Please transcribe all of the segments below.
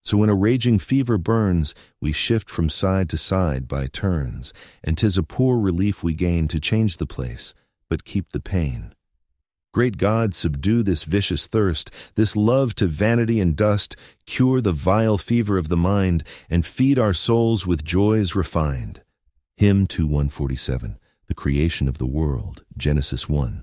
So when a raging fever burns, we shift from side to side by turns, and 'tis a poor relief we gain to change the place, but keep the pain. Great God, subdue this vicious thirst, this love to vanity and dust, cure the vile fever of the mind, and feed our souls with joys refined. Hymn 2:147, the creation of the world, Genesis 1.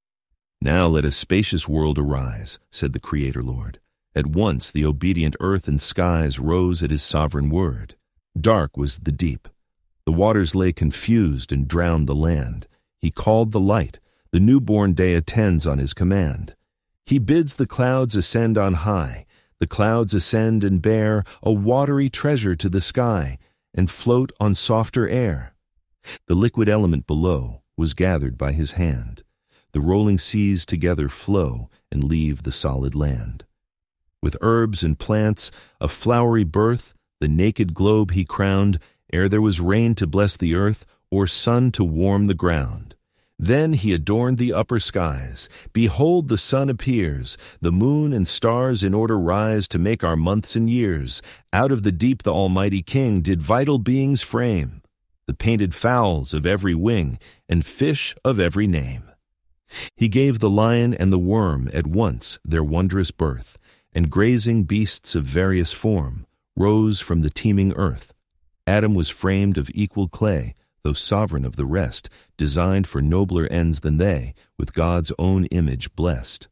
Now let a spacious world arise, said the Creator Lord. At once the obedient earth and skies rose at his sovereign word. Dark was the deep. The waters lay confused and drowned the land. He called the light. The newborn day attends on his command. He bids the clouds ascend on high. The clouds ascend and bear a watery treasure to the sky and float on softer air. The liquid element below was gathered by his hand. The rolling seas together flow and leave the solid land. With herbs and plants, a flowery birth, the naked globe he crowned, ere there was rain to bless the earth, or sun to warm the ground. Then he adorned the upper skies. Behold, the sun appears, the moon and stars in order rise to make our months and years. Out of the deep the Almighty King did vital beings frame, the painted fowls of every wing, and fish of every name. He gave the lion and the worm at once their wondrous birth, and grazing beasts of various form rose from the teeming earth. Adam was framed of equal clay, though sovereign of the rest, designed for nobler ends than they, with God's own image blessed.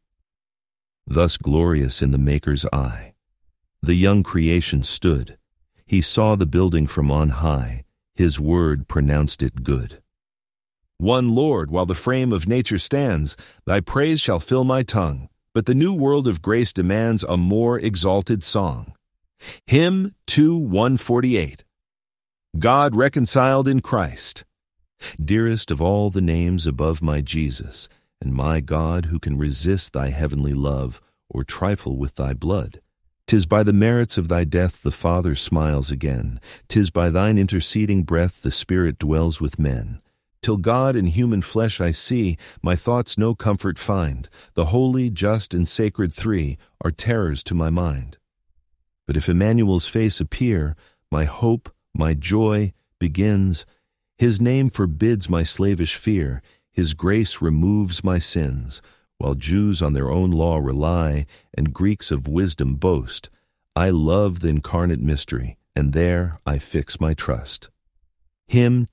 Thus glorious in the Maker's eye, the young creation stood. He saw the building from on high, his word pronounced it good. One Lord, while the frame of nature stands, thy praise shall fill my tongue. But the new world of grace demands a more exalted song. Hymn 2:148. God reconciled in Christ. Dearest of all the names above my Jesus, and my God, who can resist thy heavenly love, or trifle with thy blood? 'Tis by the merits of thy death the Father smiles again. 'Tis by thine interceding breath the Spirit dwells with men. Till God in human flesh I see, my thoughts no comfort find. The holy, just, and sacred three are terrors to my mind. But if Emmanuel's face appear, my hope, my joy begins. His name forbids my slavish fear. His grace removes my sins. While Jews on their own law rely, and Greeks of wisdom boast, I love the incarnate mystery, and there I fix my trust. Hymn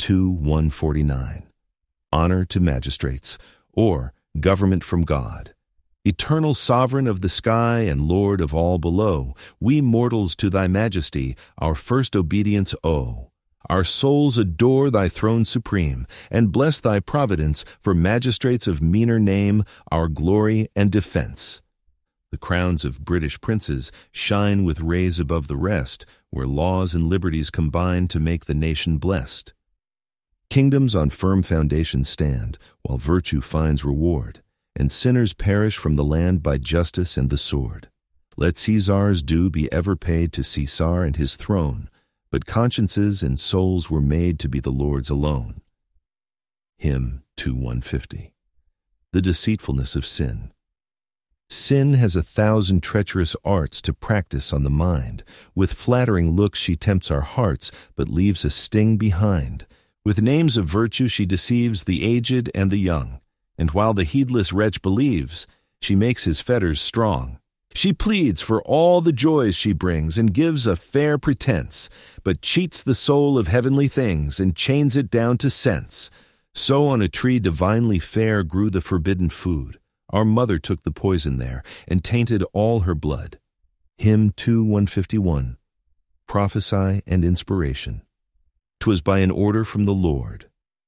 2:149. Honor to magistrates, or government from God. Eternal sovereign of the sky and Lord of all below, we mortals to thy majesty our first obedience owe. Our souls adore thy throne supreme, and bless thy providence for magistrates of meaner name, our glory and defense. The crowns of British princes shine with rays above the rest, where laws and liberties combine to make the nation blessed. Kingdoms on firm foundations stand, while virtue finds reward, and sinners perish from the land by justice and the sword. Let Caesar's due be ever paid to Caesar and his throne, but consciences and souls were made to be the Lord's alone. Hymn 2:150. The deceitfulness of sin. Sin has 1,000 treacherous arts to practice on the mind. With flattering looks she tempts our hearts, but leaves a sting behind. With names of virtue she deceives the aged and the young, and while the heedless wretch believes, she makes his fetters strong. She pleads for all the joys she brings, and gives a fair pretense, but cheats the soul of heavenly things, and chains it down to sense. So on a tree divinely fair grew the forbidden food. Our mother took the poison there, and tainted all her blood. Hymn 2:151. Prophesy and Inspiration. 'Twas by an order from the Lord.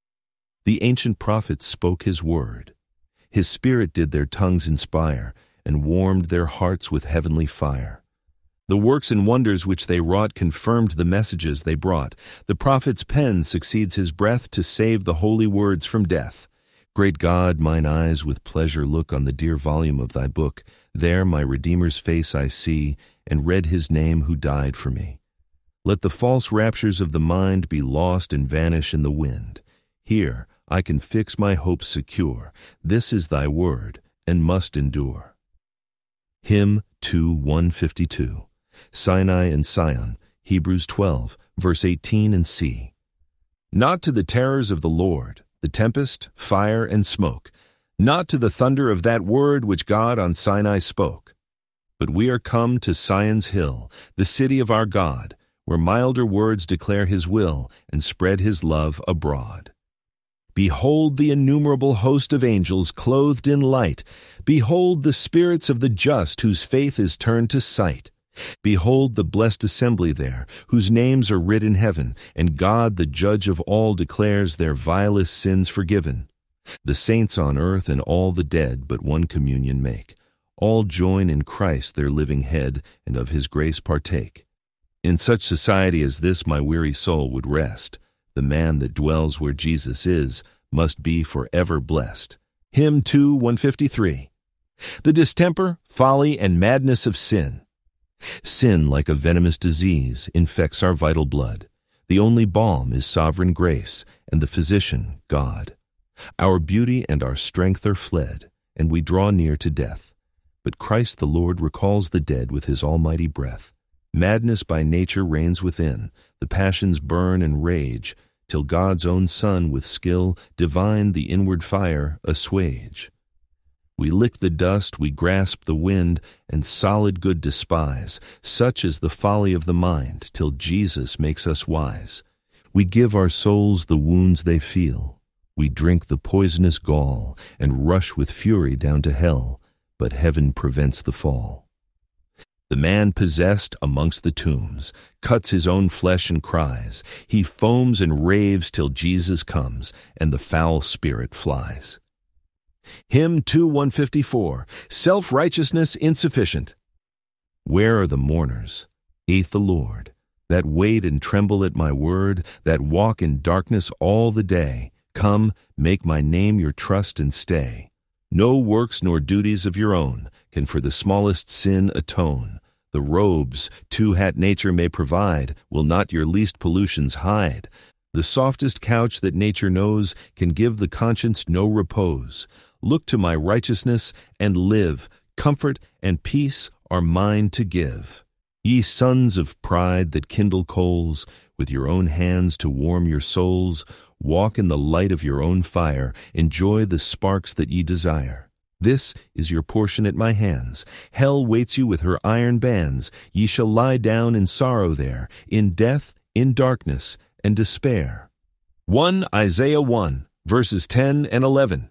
The ancient prophets spoke his word. His spirit did their tongues inspire, and warmed their hearts with heavenly fire. The works and wonders which they wrought confirmed the messages they brought. The prophet's pen succeeds his breath to save the holy words from death. Great God, mine eyes with pleasure look on the dear volume of thy book. There my Redeemer's face I see, and read his name who died for me. Let the false raptures of the mind be lost and vanish in the wind. Here I can fix my hopes secure. This is thy word, and must endure. Hymn 2:152. Sinai and Sion, Hebrews 12, verse 18 and c. Not to the terrors of the Lord, the tempest, fire, and smoke, not to the thunder of that word which God on Sinai spoke. But we are come to Sion's hill, the city of our God, where milder words declare his will and spread his love abroad. Behold the innumerable host of angels clothed in light. Behold the spirits of the just whose faith is turned to sight. Behold the blessed assembly there, whose names are writ in heaven, and God the judge of all declares their vilest sins forgiven. The saints on earth and all the dead but one communion make. All join in Christ their living head, and of his grace partake. In such society as this my weary soul would rest. The man that dwells where Jesus is must be forever blessed. Hymn 2, 153. The distemper, folly, and madness of sin. Sin, like a venomous disease, infects our vital blood. The only balm is sovereign grace, and the physician, God. Our beauty and our strength are fled, and we draw near to death. But Christ the Lord recalls the dead with his almighty breath. Madness by nature reigns within, the passions burn and rage, till God's own Son with skill divine the inward fire assuage. We lick the dust, we grasp the wind, and solid good despise. Such is the folly of the mind, till Jesus makes us wise. We give our souls the wounds they feel. We drink the poisonous gall, and rush with fury down to hell, but heaven prevents the fall. The man possessed amongst the tombs cuts his own flesh and cries. He foams and raves till Jesus comes, and the foul spirit flies. Hymn 2, 154. Self-righteousness insufficient. Where are the mourners? 8th the Lord, that wait and tremble at my word, that walk in darkness all the day. Come, make my name your trust and stay. No works nor duties of your own can for the smallest sin atone. The robes two-hat nature may provide will not your least pollutions hide. The softest couch that nature knows can give the conscience no repose. Look to my righteousness and live. Comfort and peace are mine to give. Ye sons of pride that kindle coals, with your own hands to warm your souls, walk in the light of your own fire, enjoy the sparks that ye desire. This is your portion at my hands. Hell waits you with her iron bands. Ye shall lie down in sorrow there, in death, in darkness, and despair. 1 Isaiah 1, verses 10 and 11.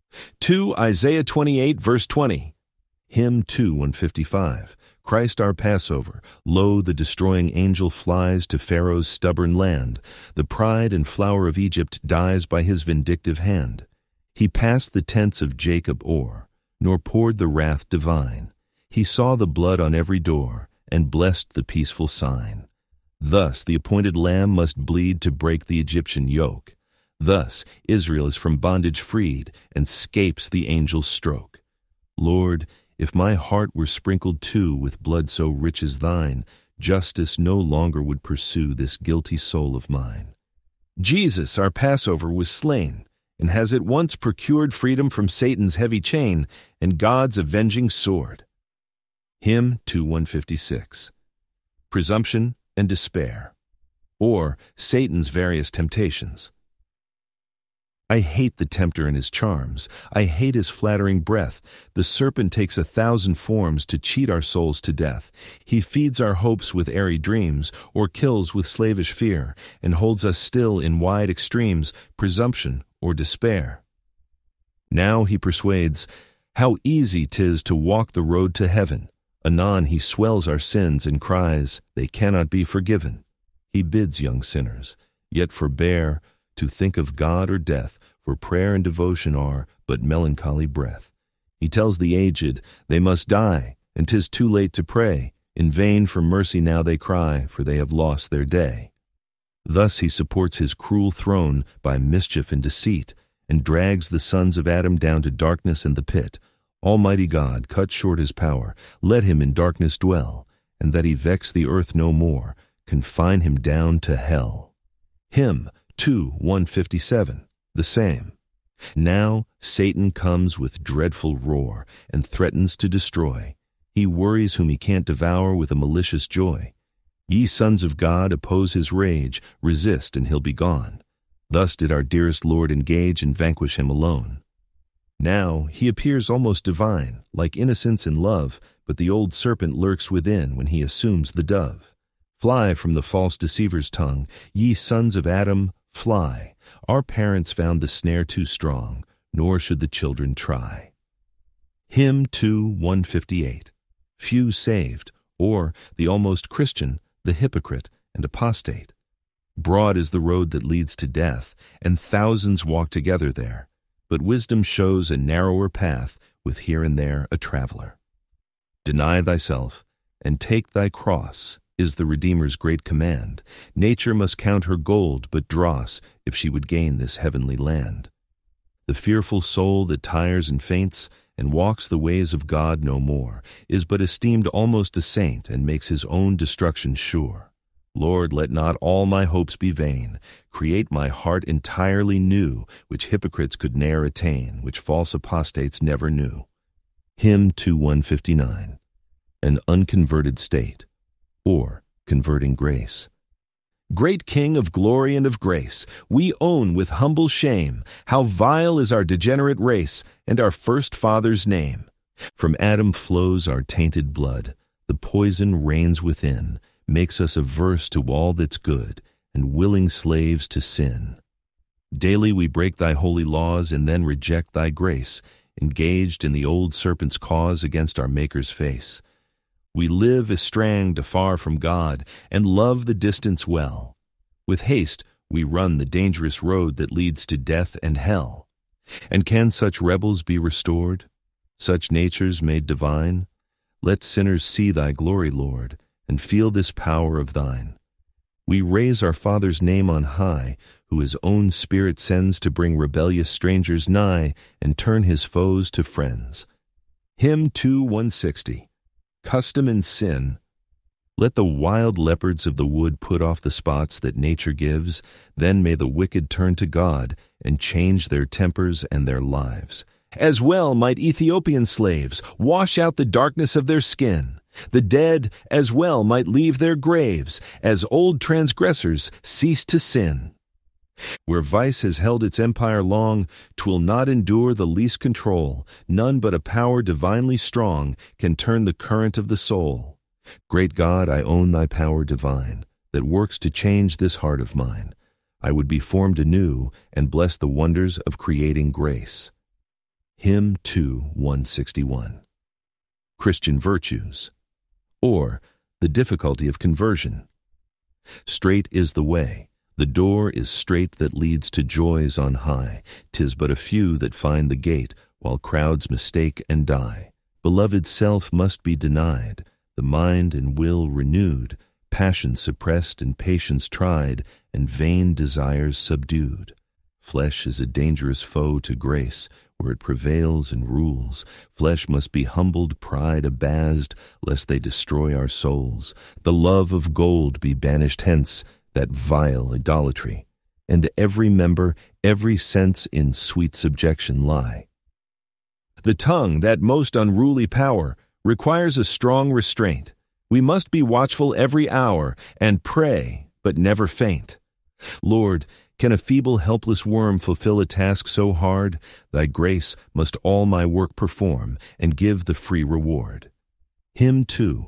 2 Isaiah 28, verse 20. Hymn 2, 155. Christ our Passover. Lo, the destroying angel flies to Pharaoh's stubborn land. The pride and flower of Egypt dies by his vindictive hand. He passed the tents of Jacob o'er, nor poured the wrath divine. He saw the blood on every door, and blessed the peaceful sign. Thus the appointed lamb must bleed to break the Egyptian yoke. Thus Israel is from bondage freed, and scapes the angel's stroke. Lord, if my heart were sprinkled too with blood so rich as thine, justice no longer would pursue this guilty soul of mine. Jesus, our Passover, was slain, and has at once procured freedom from Satan's heavy chain and God's avenging sword. Hymn 2, 156. Presumption and despair, or Satan's various temptations. I hate the tempter and his charms. I hate his flattering breath. The serpent takes 1,000 forms to cheat our souls to death. He feeds our hopes with airy dreams, or kills with slavish fear, and holds us still in wide extremes, presumption or despair. Now he persuades, how easy 'tis to walk the road to heaven. Anon he swells our sins and cries, they cannot be forgiven. He bids young sinners, yet forbear to think of God or death, for prayer and devotion are but melancholy breath. He tells the aged they must die, and 'tis too late to pray. In vain for mercy now they cry, for they have lost their day. Thus he supports his cruel throne by mischief and deceit, and drags the sons of Adam down to darkness and the pit. Almighty God, cut short his power, let him in darkness dwell, and that he vex the earth no more, confine him down to hell. Hymn 2, 157, the same. Now Satan comes with dreadful roar, and threatens to destroy. He worries whom he can't devour with a malicious joy. Ye sons of God, oppose his rage, resist, and he'll be gone. Thus did our dearest Lord engage and vanquish him alone. Now he appears almost divine, like innocence and love, but the old serpent lurks within when he assumes the dove. Fly from the false deceiver's tongue, ye sons of Adam, fly. Our parents found the snare too strong, nor should the children try. Hymn 2:158. Few saved, or the almost Christian, the hypocrite and apostate. Broad is the road that leads to death, and thousands walk together there. But wisdom shows a narrower path, with here and there a traveler. Deny thyself, and take thy cross, is the Redeemer's great command. Nature must count her gold but dross, if she would gain this heavenly land. The fearful soul that tires and faints, and walks the ways of God no more, is but esteemed almost a saint, and makes his own destruction sure. Lord, let not all my hopes be vain. Create my heart entirely new, which hypocrites could ne'er attain, which false apostates never knew. Hymn 2:159. An unconverted state, or converting grace. Great King of glory and of grace, we own with humble shame how vile is our degenerate race and our first father's name. From Adam flows our tainted blood, the poison reigns within, makes us averse to all that's good, and willing slaves to sin. Daily we break thy holy laws and then reject thy grace, engaged in the old serpent's cause against our Maker's face. We live estranged afar from God, and love the distance well. With haste we run the dangerous road that leads to death and hell. And can such rebels be restored? Such natures made divine? Let sinners see thy glory, Lord, and feel this power of thine. We raise our Father's name on high, who his own Spirit sends to bring rebellious strangers nigh and turn his foes to friends. Hymn 2:160. Custom and sin. Let the wild leopards of the wood put off the spots that nature gives, then may the wicked turn to God and change their tempers and their lives. As well might Ethiopian slaves wash out the darkness of their skin. The dead as well might leave their graves, as old transgressors cease to sin. Where vice has held its empire long, 'twill not endure the least control. None but a power divinely strong can turn the current of the soul. Great God, I own thy power divine, that works to change this heart of mine. I would be formed anew, and bless the wonders of creating grace. Hymn 2:161. Christian virtues, or the difficulty of conversion. Straight is the way, the door is straight that leads to joys on high. 'Tis but a few that find the gate, while crowds mistake and die. Beloved self must be denied, the mind and will renewed, passion suppressed and patience tried, and vain desires subdued. Flesh is a dangerous foe to grace, where it prevails and rules. Flesh must be humbled, pride abased, lest they destroy our souls. The love of gold be banished hence, that vile idolatry, and every member, every sense in sweet subjection lie. The tongue, that most unruly power, requires a strong restraint. We must be watchful every hour, and pray, but never faint. Lord, can a feeble, helpless worm fulfill a task so hard? Thy grace must all my work perform, and give the free reward. Hymn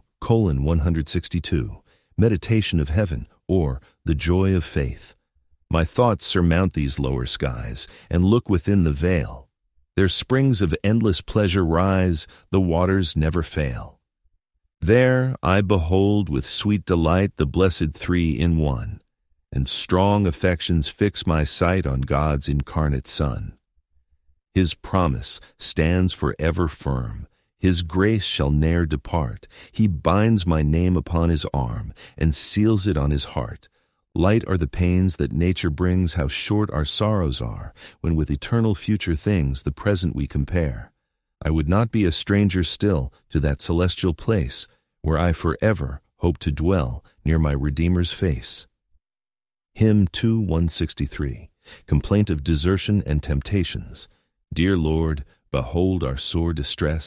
2:162. Meditation of Heaven, or the Joy of Faith. My thoughts surmount these lower skies, and look within the veil. Their springs of endless pleasure rise, the waters never fail. There I behold with sweet delight the blessed three in one, and strong affections fix my sight on God's incarnate Son. His promise stands forever firm, His grace shall ne'er depart. He binds my name upon his arm, and seals it on his heart. Light are the pains that nature brings, how short our sorrows are, when with eternal future things the present we compare. I would not be a stranger still to that celestial place, where I forever hope to dwell near my Redeemer's face. Hymn 2:163. Complaint of Desertion and Temptations. Dear Lord, behold our sore distress.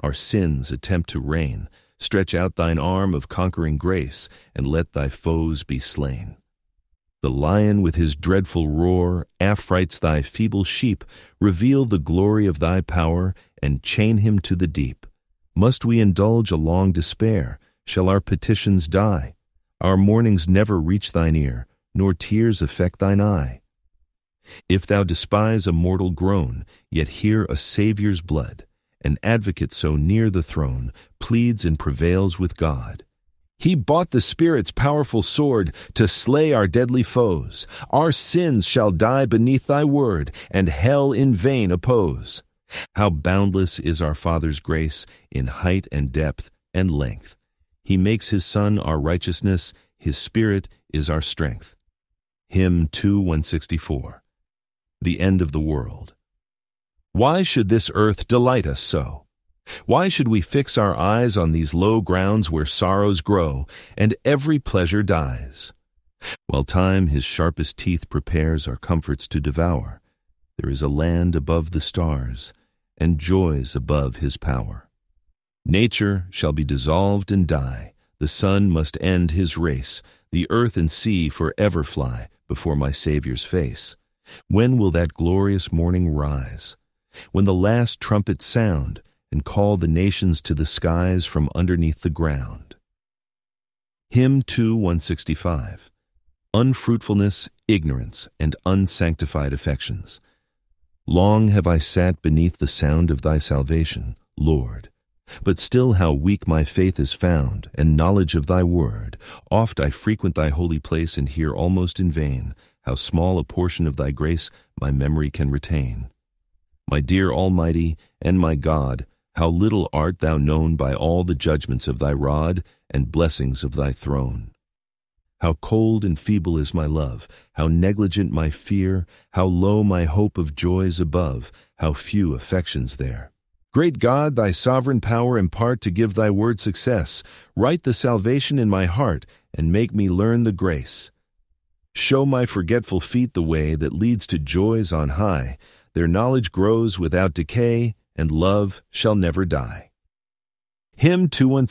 Our sins attempt to reign. Stretch out thine arm of conquering grace, and let thy foes be slain. The lion with his dreadful roar affrights thy feeble sheep. Reveal the glory of thy power, and chain him to the deep. Must we indulge a long despair? Shall our petitions die? Our mournings never reach thine ear, nor tears affect thine eye. If thou despise a mortal groan, yet hear a Saviour's blood. An advocate so near the throne pleads and prevails with God. He bought the Spirit's powerful sword to slay our deadly foes. Our sins shall die beneath thy word, and hell in vain oppose. How boundless is our Father's grace in height and depth and length. He makes his Son our righteousness, his Spirit is our strength. Hymn 2:164. The End of the World. Why should this earth delight us so? Why should we fix our eyes on these low grounds where sorrows grow, and every pleasure dies? While time his sharpest teeth prepares our comforts to devour, there is a land above the stars, and joys above his power. Nature shall be dissolved and die, the sun must end his race, the earth and sea forever fly before my Saviour's face. When will that glorious morning rise? When the last trumpets sound, and call the nations to the skies from underneath the ground. Hymn 2:165. Unfruitfulness, ignorance, and unsanctified affections. Long have I sat beneath the sound of thy salvation, Lord. But still how weak my faith is found, and knowledge of thy word. Oft I frequent thy holy place, and hear almost in vain how small a portion of thy grace my memory can retain. My dear Almighty and my God, how little art thou known by all the judgments of thy rod and blessings of thy throne. How cold and feeble is my love, how negligent my fear, how low my hope of joys above, how few affections there. Great God, thy sovereign power impart to give thy word success. Write the salvation in my heart, and make me learn the grace. Show my forgetful feet the way that leads to joys on high. Their knowledge grows without decay, and love shall never die. Hymn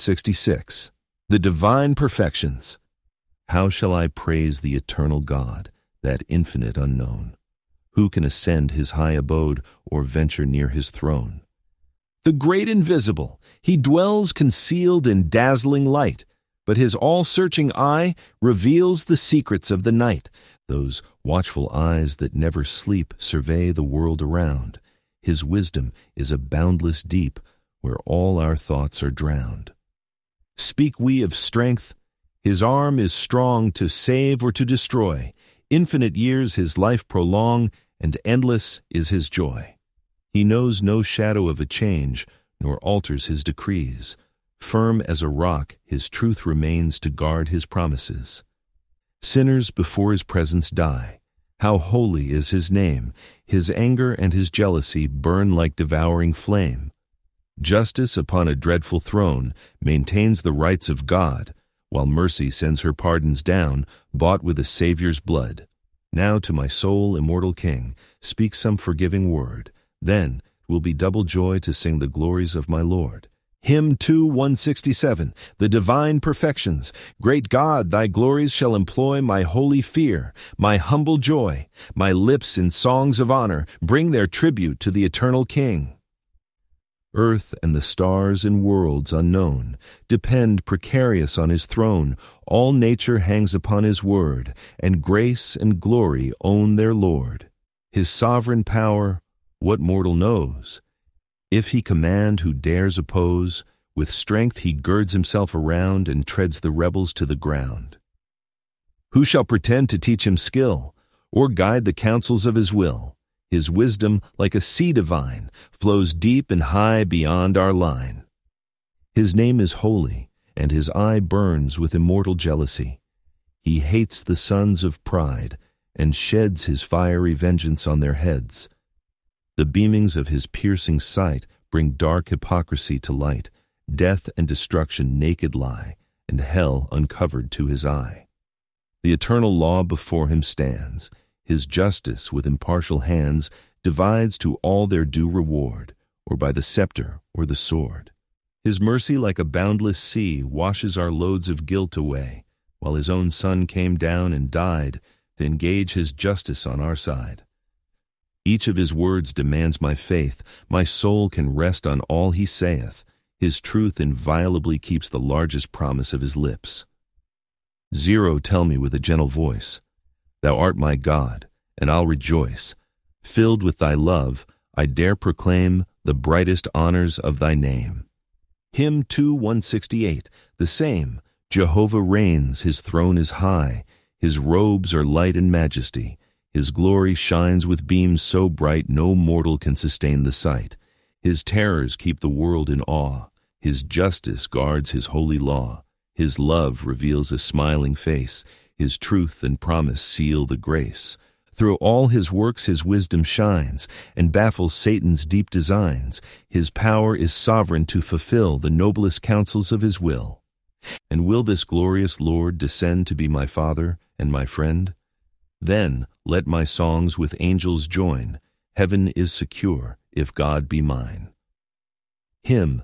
2:166. The Divine Perfections. How shall I praise the eternal God, that infinite unknown? Who can ascend his high abode, or venture near his throne? The great invisible, he dwells concealed in dazzling light, but his all-searching eye reveals the secrets of the night. Those watchful eyes that never sleep survey the world around. His wisdom is a boundless deep, where all our thoughts are drowned. Speak we of strength, his arm is strong to save or to destroy. Infinite years his life prolong, and endless is his joy. He knows no shadow of a change, nor alters his decrees. Firm as a rock, his truth remains to guard his promises. Sinners before his presence die. How holy is his name! His anger and his jealousy burn like devouring flame. Justice upon a dreadful throne maintains the rights of God, while mercy sends her pardons down, bought with a Saviour's blood. Now to my soul, immortal King, speak some forgiving word. Then will be double joy to sing the glories of my Lord. Hymn 2:167. The Divine Perfections. Great God, thy glories shall employ my holy fear, my humble joy. My lips in songs of honor bring their tribute to the eternal King. Earth and the stars and worlds unknown depend precarious on his throne. All nature hangs upon his word, and grace and glory own their Lord. His sovereign power, what mortal knows? If he command, who dares oppose? With strength he girds himself around and treads the rebels to the ground. Who shall pretend to teach him skill, or guide the counsels of his will? His wisdom, like a sea divine, flows deep and high beyond our line. His name is holy, and his eye burns with immortal jealousy. He hates the sons of pride, and sheds his fiery vengeance on their heads. The beamings of his piercing sight bring dark hypocrisy to light. Death and destruction naked lie, and hell uncovered to his eye. The eternal law before him stands. His justice with impartial hands divides to all their due reward, or by the scepter or the sword. His mercy like a boundless sea washes our loads of guilt away, while his own Son came down and died to engage his justice on our side. Each of his words demands my faith. My soul can rest on all he saith. His truth inviolably keeps the largest promise of his lips. Zero, tell me with a gentle voice, Thou art my God, and I'll rejoice. Filled with thy love, I dare proclaim the brightest honors of thy name. Hymn 2:168, the same. Jehovah reigns, his throne is high. His robes are light and majesty. His glory shines with beams so bright no mortal can sustain the sight. His terrors keep the world in awe. His justice guards his holy law. His love reveals a smiling face. His truth and promise seal the grace. Through all his works his wisdom shines, and baffles Satan's deep designs. His power is sovereign to fulfill the noblest counsels of his will. And will this glorious Lord descend to be my Father and my friend? Then let my songs with angels join. Heaven is secure if God be mine. Hymn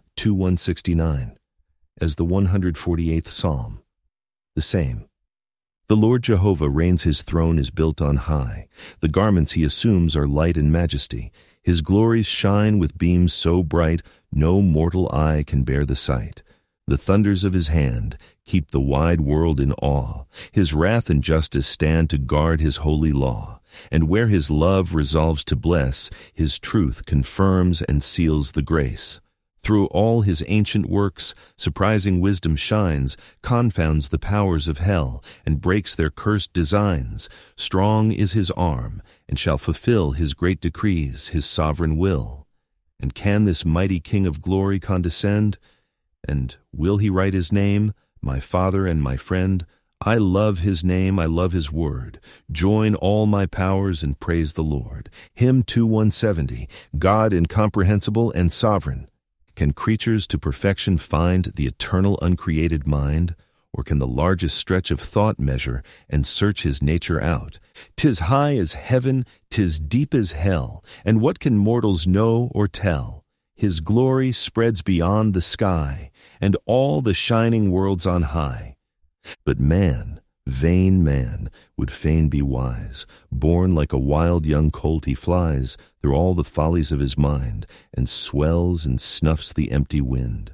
2:169, as the 148th Psalm. The same. The Lord Jehovah reigns, his throne is built on high. The garments he assumes are light and majesty. His glories shine with beams so bright, no mortal eye can bear the sight. The thunders of his hand keep the wide world in awe. His wrath and justice stand to guard his holy law. And where his love resolves to bless, his truth confirms and seals the grace. Through all his ancient works, surprising wisdom shines, confounds the powers of hell, and breaks their cursed designs. Strong is his arm, and shall fulfill his great decrees, his sovereign will. And can this mighty King of glory condescend? And will he write his name, my Father and my friend? I love his name, I love his word. Join all my powers and praise the Lord. Hymn 2:170, God incomprehensible and sovereign. Can creatures to perfection find the eternal uncreated mind? Or can the largest stretch of thought measure and search his nature out? 'Tis high as heaven, 'tis deep as hell, and what can mortals know or tell? His glory spreads beyond the sky, and all the shining worlds on high. But man, vain man, would fain be wise. Born like a wild young colt he flies through all the follies of his mind, and swells and snuffs the empty wind.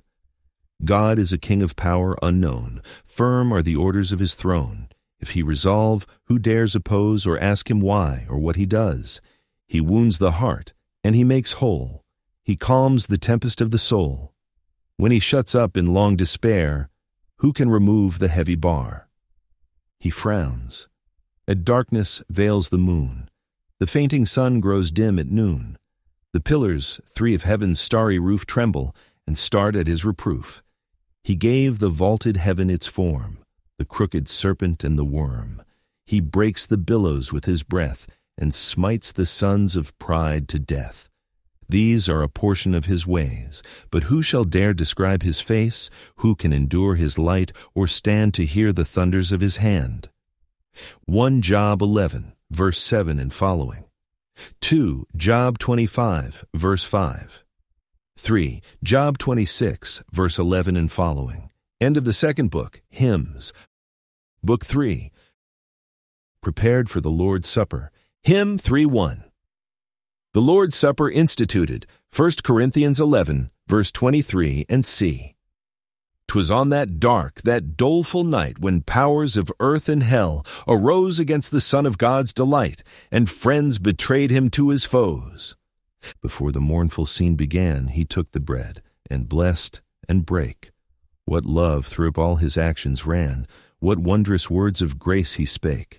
God is a king of power unknown. Firm are the orders of his throne. If he resolve, who dares oppose or ask him why or what he does? He wounds the heart, and he makes whole. He calms the tempest of the soul. When he shuts up in long despair, who can remove the heavy bar? He frowns. At darkness veils the moon. The fainting sun grows dim at noon. The pillars, three of heaven's starry roof, tremble and start at his reproof. He gave the vaulted heaven its form, the crooked serpent and the worm. He breaks the billows with his breath and smites the sons of pride to death. These are a portion of his ways, but who shall dare describe his face? Who can endure his light or stand to hear the thunders of his hand? 1 Job 11, verse 7 and following. 2 Job 25, verse 5. 3 Job 26, verse 11 and following. End of the second book, Hymns. Book 3. Prepared for the Lord's Supper. Hymn 3:1. The Lord's Supper instituted, 1 Corinthians 11, verse 23 and c. 'Twas on that dark, that doleful night when powers of earth and hell arose against the Son of God's delight, and friends betrayed him to his foes. Before the mournful scene began, he took the bread, and blessed, and brake. What love through all his actions ran, what wondrous words of grace he spake.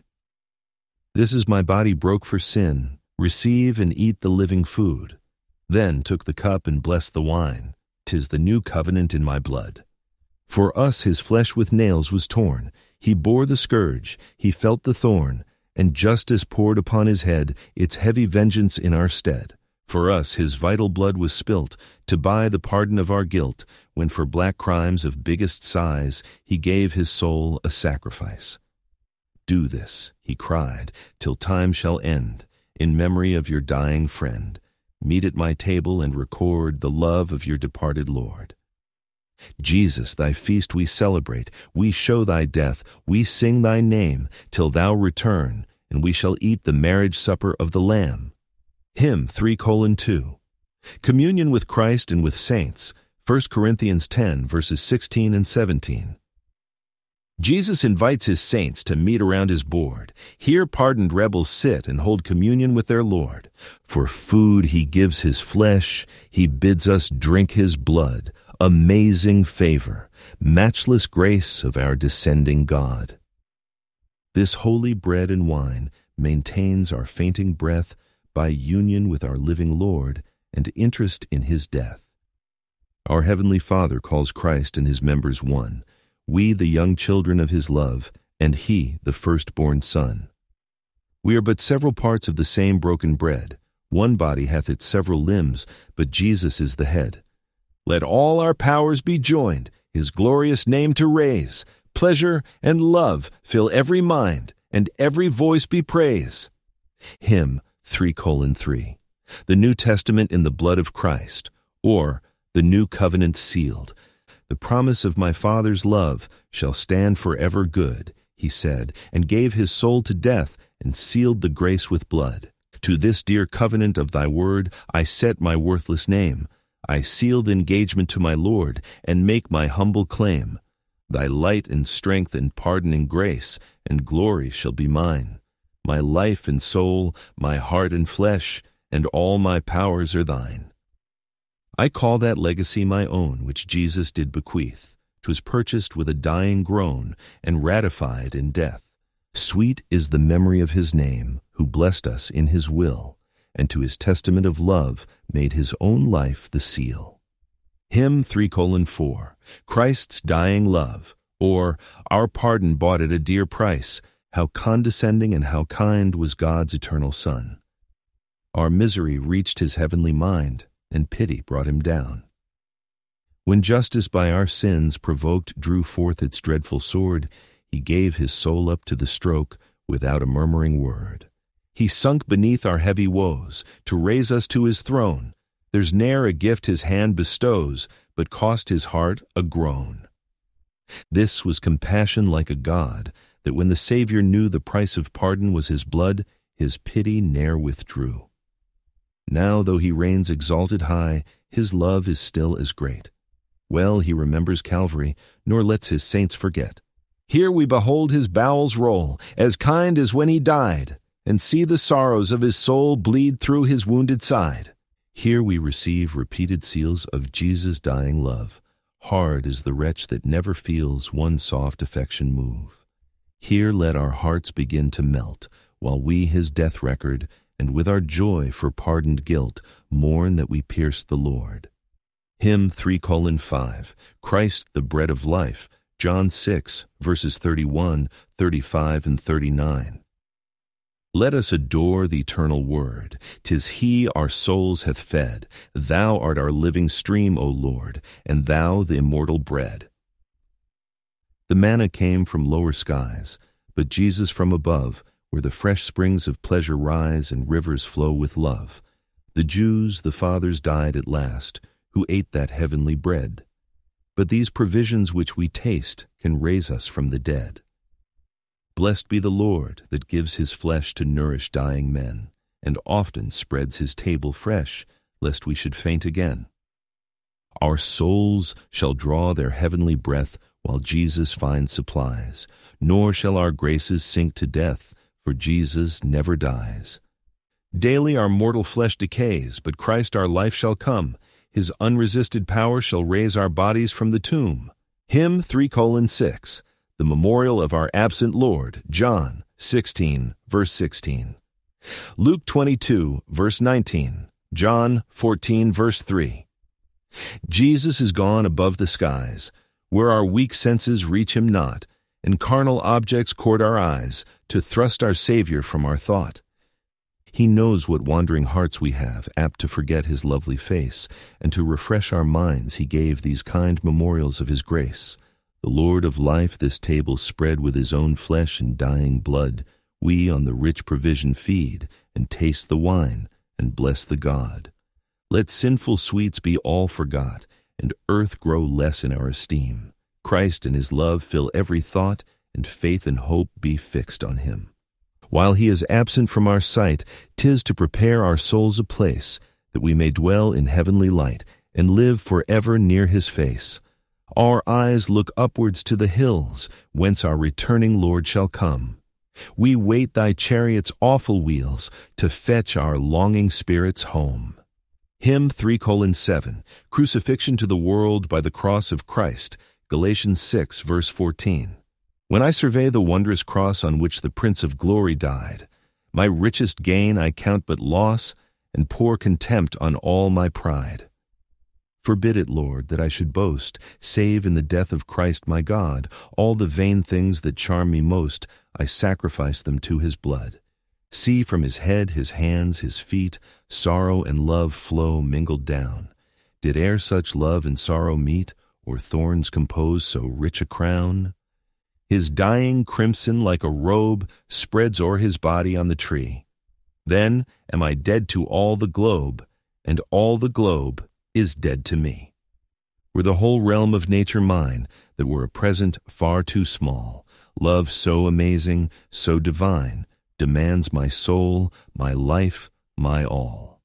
This is my body broke for sin. Receive and eat the living food. Then took the cup and blessed the wine. 'Tis the new covenant in my blood. For us his flesh with nails was torn. He bore the scourge, he felt the thorn, and justice poured upon his head its heavy vengeance in our stead. For us his vital blood was spilt, to buy the pardon of our guilt, when for black crimes of biggest size he gave his soul a sacrifice. Do this, he cried, till time shall end, in memory of your dying friend. Meet at my table and record the love of your departed Lord. Jesus, thy feast we celebrate, we show thy death, we sing thy name, till thou return, and we shall eat the marriage supper of the Lamb. Hymn 3:2. Communion with Christ and with saints, 1 Corinthians 10, verses 16 and 17. Jesus invites his saints to meet around his board. Here pardoned rebels sit and hold communion with their Lord. For food he gives his flesh, he bids us drink his blood. Amazing favor, matchless grace of our descending God. This holy bread and wine maintains our fainting breath by union with our living Lord and interest in his death. Our Heavenly Father calls Christ and his members one, we the young children of his love, and he the firstborn Son. We are but several parts of the same broken bread. One body hath its several limbs, but Jesus is the head. Let all our powers be joined, his glorious name to raise. Pleasure and love fill every mind, and every voice be praise. Hymn 3:3. The New Testament in the blood of Christ, or the New Covenant sealed. The promise of my Father's love shall stand forever good, he said, and gave his soul to death, and sealed the grace with blood. To this dear covenant of thy word I set my worthless name. I seal the engagement to my Lord, and make my humble claim. Thy light and strength and pardoning grace and glory shall be mine. My life and soul, my heart and flesh, and all my powers are thine. I call that legacy my own, which Jesus did bequeath. 'Twas purchased with a dying groan, and ratified in death. Sweet is the memory of his name, who blessed us in his will, and to his testament of love made his own life the seal. Hymn 3:4. Christ's dying love, or our pardon bought at a dear price. How condescending and how kind was God's eternal Son. Our misery reached his heavenly mind, and pity brought him down. When justice by our sins provoked drew forth its dreadful sword, he gave his soul up to the stroke without a murmuring word. He sunk beneath our heavy woes to raise us to his throne. There's ne'er a gift his hand bestows, but cost his heart a groan. This was compassion like a God, that when the Savior knew the price of pardon was his blood, his pity ne'er withdrew. Now, though he reigns exalted high, his love is still as great. Well he remembers Calvary, nor lets his saints forget. Here we behold his bowels roll, as kind as when he died, and see the sorrows of his soul bleed through his wounded side. Here we receive repeated seals of Jesus' dying love. Hard is the wretch that never feels one soft affection move. Here let our hearts begin to melt, while we his death record, and with our joy for pardoned guilt, mourn that we pierced the Lord. Hymn 3:5. Christ the bread of life, John 6, verses 31, 35, and 39. Let us adore the eternal word. 'Tis he our souls hath fed. Thou art our living stream, O Lord, and thou the immortal bread. The manna came from lower skies, but Jesus from above, where the fresh springs of pleasure rise and rivers flow with love. The Jews, the fathers died at last, who ate that heavenly bread. But these provisions which we taste can raise us from the dead. Blessed be the Lord that gives his flesh to nourish dying men, and often spreads his table fresh, lest we should faint again. Our souls shall draw their heavenly breath while Jesus finds supplies, nor shall our graces sink to death, for Jesus never dies. Daily our mortal flesh decays, but Christ our life shall come. His unresisted power shall raise our bodies from the tomb. Hymn 3:6. The memorial of our absent Lord, John 16, verse 16. Luke 22, verse 19. John 14, verse 3. Jesus is gone above the skies, where our weak senses reach him not, and carnal objects court our eyes, to thrust our Savior from our thought. He knows what wandering hearts we have, apt to forget his lovely face, and to refresh our minds he gave these kind memorials of his grace. The Lord of life this table spread with his own flesh and dying blood. We on the rich provision feed, and taste the wine, and bless the God. Let sinful sweets be all forgot, and earth grow less in our esteem. Christ and his love fill every thought, and faith and hope be fixed on him. While he is absent from our sight, 'tis to prepare our souls a place, that we may dwell in heavenly light, and live forever near his face. Our eyes look upwards to the hills, whence our returning Lord shall come. We wait thy chariot's awful wheels, to fetch our longing spirits home. Hymn 3:7, Crucifixion to the World by the Cross of Christ, Galatians 6, verse 14. When I survey the wondrous cross on which the Prince of Glory died, my richest gain I count but loss, and pour contempt on all my pride. Forbid it, Lord, that I should boast, save in the death of Christ my God. All the vain things that charm me most, I sacrifice them to his blood. See from his head, his hands, his feet, sorrow and love flow mingled down. Did e'er such love and sorrow meet, or thorns compose so rich a crown? His dying crimson like a robe spreads o'er his body on the tree. Then am I dead to all the globe, and all the globe is dead to me. Were the whole realm of nature mine, that were a present far too small, love so amazing, so divine, demands my soul, my life, my all.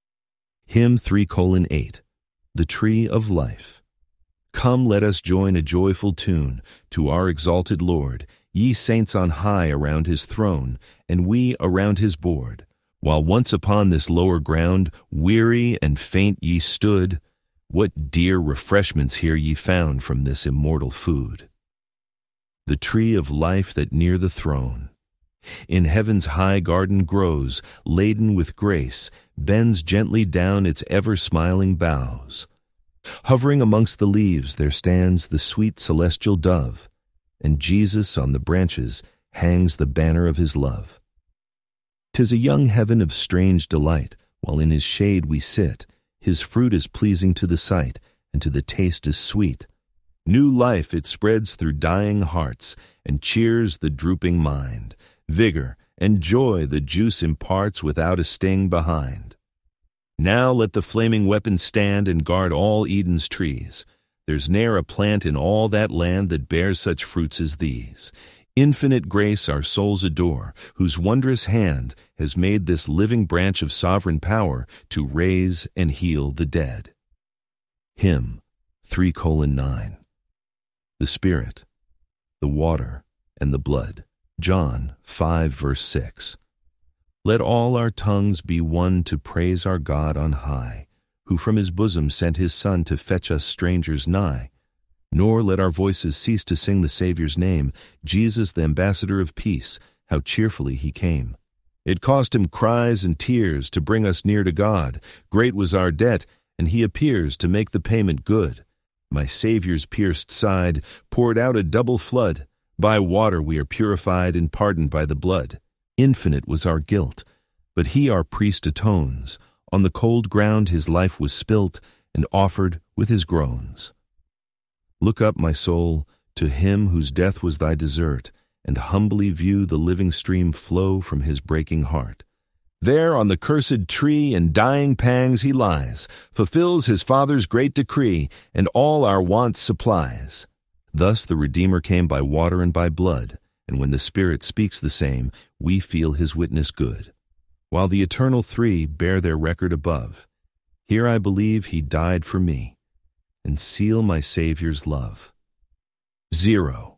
Hymn 3:8, The Tree of Life. Come, let us join a joyful tune to our exalted Lord, ye saints on high around his throne, and we around his board. While once upon this lower ground, weary and faint ye stood, what dear refreshments here ye found from this immortal food. The tree of life that near the throne in heaven's high garden grows, laden with grace, bends gently down its ever-smiling boughs. Hovering amongst the leaves there stands the sweet celestial dove, and Jesus on the branches hangs the banner of his love. 'Tis a young heaven of strange delight, while in his shade we sit. His fruit is pleasing to the sight, and to the taste is sweet. New life it spreads through dying hearts, and cheers the drooping mind. Vigor and joy the juice imparts without a sting behind. Now let the flaming weapon stand and guard all Eden's trees. There's ne'er a plant in all that land that bears such fruits as these. Infinite grace our souls adore, whose wondrous hand has made this living branch of sovereign power to raise and heal the dead. Hymn 3:9. The Spirit, the water, and the blood. John 5, verse 6. Let all our tongues be one to praise our God on high, who from his bosom sent his Son to fetch us strangers nigh. Nor let our voices cease to sing the Savior's name, Jesus, the ambassador of peace, how cheerfully he came. It cost him cries and tears to bring us near to God. Great was our debt, and he appears to make the payment good. My Savior's pierced side poured out a double flood. By water we are purified and pardoned by the blood. Infinite was our guilt, but he our priest atones. On the cold ground his life was spilt, and offered with his groans. Look up, my soul, to him whose death was thy desert, and humbly view the living stream flow from his breaking heart. There on the cursed tree in dying pangs he lies, fulfills his Father's great decree, and all our wants supplies. Thus the Redeemer came by water and by blood, and when the Spirit speaks the same, we feel his witness good. While the eternal three bear their record above, here I believe he died for me, and seal my Savior's love. 0.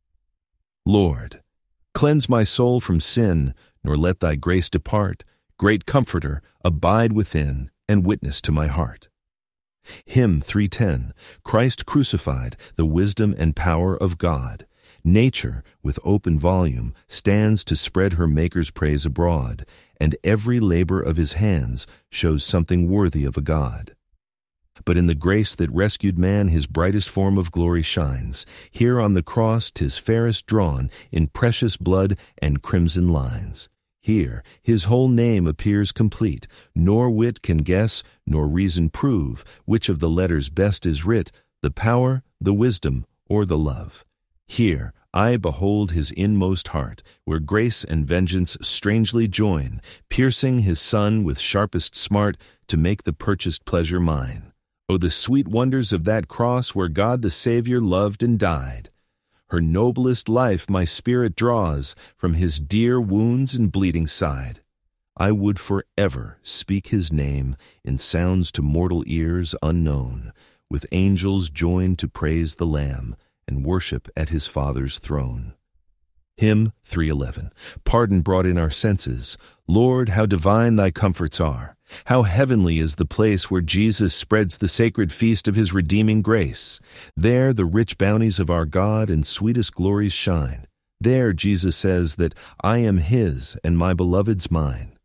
Lord, cleanse my soul from sin, nor let thy grace depart. Great Comforter, abide within, and witness to my heart. Hymn 3:10, Christ crucified, the wisdom and power of God. Nature, with open volume, stands to spread her Maker's praise abroad, and every labor of his hands shows something worthy of a God. But in the grace that rescued man his brightest form of glory shines. Here on the cross 'tis fairest drawn in precious blood and crimson lines. Here his whole name appears complete, nor wit can guess, nor reason prove, which of the letters best is writ, the power, the wisdom, or the love. Here I behold his inmost heart, where grace and vengeance strangely join, piercing his Son with sharpest smart to make the purchased pleasure mine. Oh, the sweet wonders of that cross where God the Savior loved and died. Her noblest life my spirit draws from his dear wounds and bleeding side. I would forever speak his name in sounds to mortal ears unknown, with angels joined to praise the Lamb and worship at his Father's throne. Hymn 311. Pardon brought in our senses. Lord, how divine thy comforts are. How heavenly is the place where Jesus spreads the sacred feast of his redeeming grace. There the rich bounties of our God and sweetest glories shine. There Jesus says that I am his and my beloved's mine.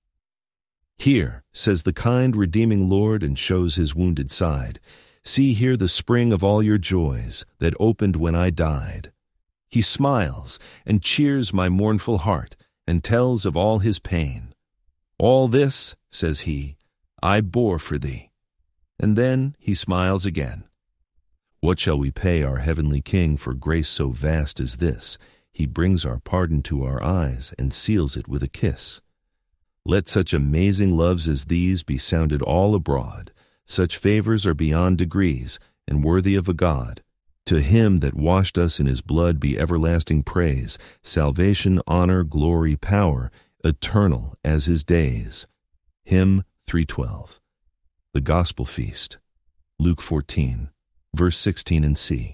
Here, says the kind redeeming Lord, and shows his wounded side, see here the spring of all your joys that opened when I died. He smiles and cheers my mournful heart and tells of all his pain. All this, says he, I bore for thee. And then he smiles again. What shall we pay our heavenly King for grace so vast as this? He brings our pardon to our eyes and seals it with a kiss. Let such amazing loves as these be sounded all abroad. Such favors are beyond degrees and worthy of a God. To him that washed us in his blood be everlasting praise, salvation, honor, glory, power, eternal as his days. Hymn 312. The Gospel Feast. Luke 14, verse 16 in C.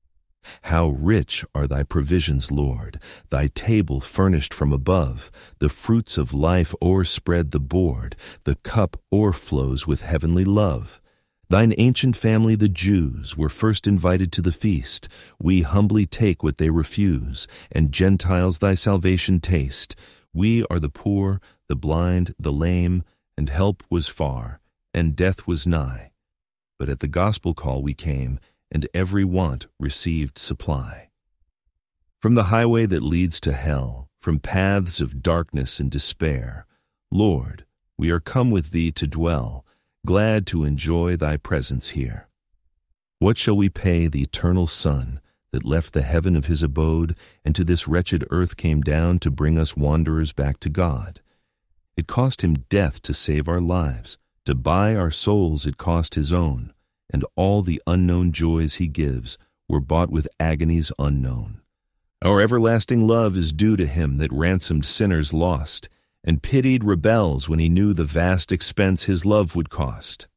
How rich are thy provisions, Lord, thy table furnished from above, the fruits of life o'erspread the board, the cup o'erflows with heavenly love. Thine ancient family, the Jews, were first invited to the feast. We humbly take what they refuse, and Gentiles thy salvation taste. We are the poor, the blind, the lame, and help was far, and death was nigh. But at the gospel call we came, and every want received supply. From the highway that leads to hell, from paths of darkness and despair, Lord, we are come with thee to dwell, glad to enjoy thy presence here. What shall we pay the eternal Son that left the heaven of his abode and to this wretched earth came down to bring us wanderers back to God? It cost him death to save our lives. To buy our souls it cost his own, and all the unknown joys he gives were bought with agonies unknown. Our everlasting love is due to him that ransomed sinners lost, and pitied rebels when he knew the vast expense his love would cost.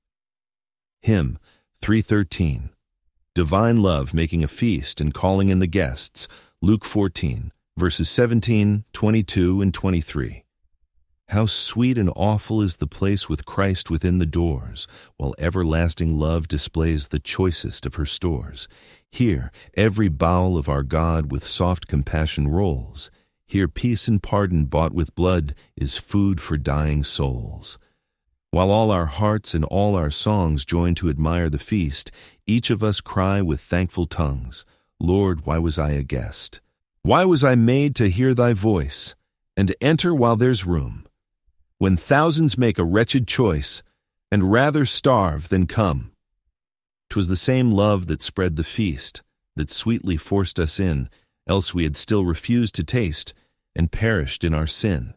Hymn 313. Divine love making a feast and calling in the guests. Luke 14, verses 17, 22, and 23. How sweet and awful is the place with Christ within the doors, while everlasting love displays the choicest of her stores. Here every bowel of our God with soft compassion rolls. Here peace and pardon bought with blood is food for dying souls. While all our hearts and all our songs join to admire the feast, each of us cry with thankful tongues, Lord, why was I a guest? Why was I made to hear thy voice, and enter while there's room? When thousands make a wretched choice, and rather starve than come. 'Twas the same love that spread the feast, that sweetly forced us in, else we had still refused to taste, and perished in our sin.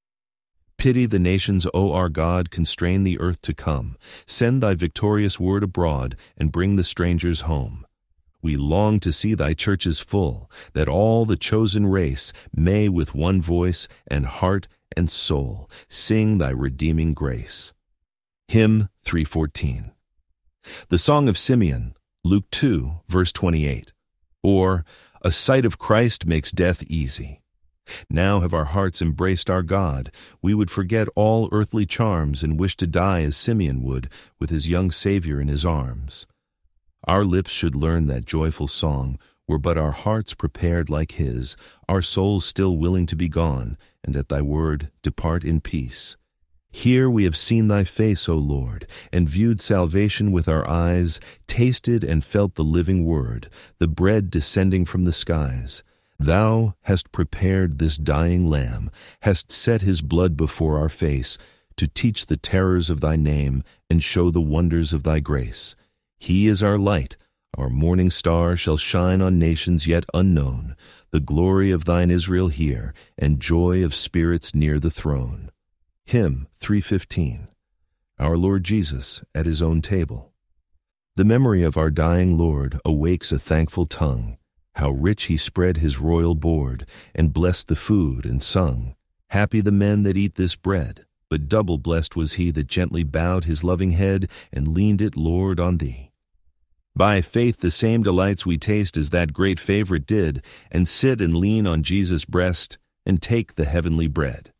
Pity the nations, O our God, constrain the earth to come. Send thy victorious word abroad, and bring the strangers home. We long to see thy churches full, that all the chosen race may with one voice and heart and soul sing thy redeeming grace. Hymn 314. The Song of Simeon, Luke 2, verse 28, or a sight of Christ makes death easy. Now have our hearts embraced our God, we would forget all earthly charms and wish to die as Simeon would, with his young Savior in his arms. Our lips should learn that joyful song, were but our hearts prepared like his, our souls still willing to be gone, and at thy word depart in peace. Here we have seen thy face, O Lord, and viewed salvation with our eyes, tasted and felt the living word, the bread descending from the skies. Thou hast prepared this dying Lamb, hast set his blood before our face, to teach the terrors of thy name and show the wonders of thy grace. He is our light, our morning star shall shine on nations yet unknown, the glory of thine Israel here, and joy of spirits near the throne. Hymn 315. Our Lord Jesus at his own table. The memory of our dying Lord awakes a thankful tongue. How rich he spread his royal board, and blessed the food and sung. Happy the men that eat this bread, but double blessed was he that gently bowed his loving head and leaned it, Lord, on thee. By faith the same delights we taste as that great favorite did, and sit and lean on Jesus' breast, and take the heavenly bread.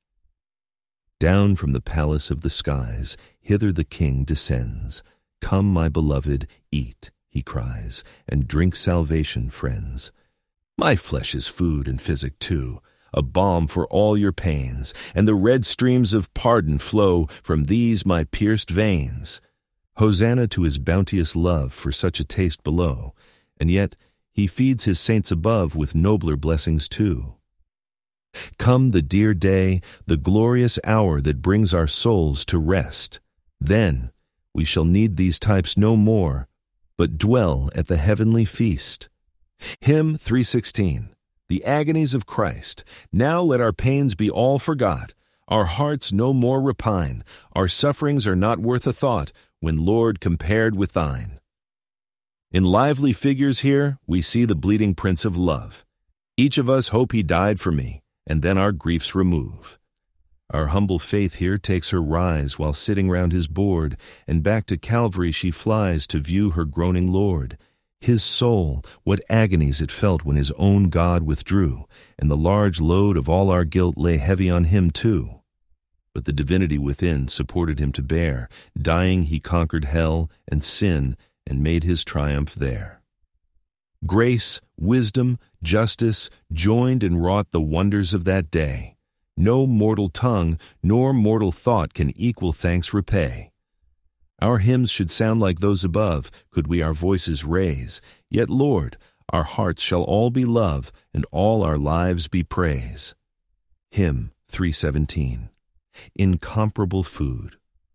Down from the palace of the skies, hither the King descends. Come, my beloved, eat, he cries, and drink salvation, friends. My flesh is food and physic too, a balm for all your pains, and the red streams of pardon flow from these my pierced veins. Hosanna to his bounteous love for such a taste below, and yet he feeds his saints above with nobler blessings too. Come the dear day, the glorious hour that brings our souls to rest. Then we shall need these types no more, but dwell at the heavenly feast. Hymn 316, the agonies of Christ. Now let our pains be all forgot, our hearts no more repine, our sufferings are not worth a thought, when, Lord, compared with thine. In lively figures here, we see the bleeding Prince of Love. Each of us hope he died for me, and then our griefs remove. Our humble faith here takes her rise while sitting round his board, and back to Calvary she flies to view her groaning Lord. His soul, what agonies it felt when his own God withdrew, and the large load of all our guilt lay heavy on him too. But the divinity within supported him to bear. Dying he conquered hell and sin, and made his triumph there. Grace, wisdom, justice joined and wrought the wonders of that day. No mortal tongue nor mortal thought can equal thanks repay. Our hymns should sound like those above, could we our voices raise. Yet, Lord, our hearts shall all be love, and all our lives be praise. Hymn 317, Incomparable Food,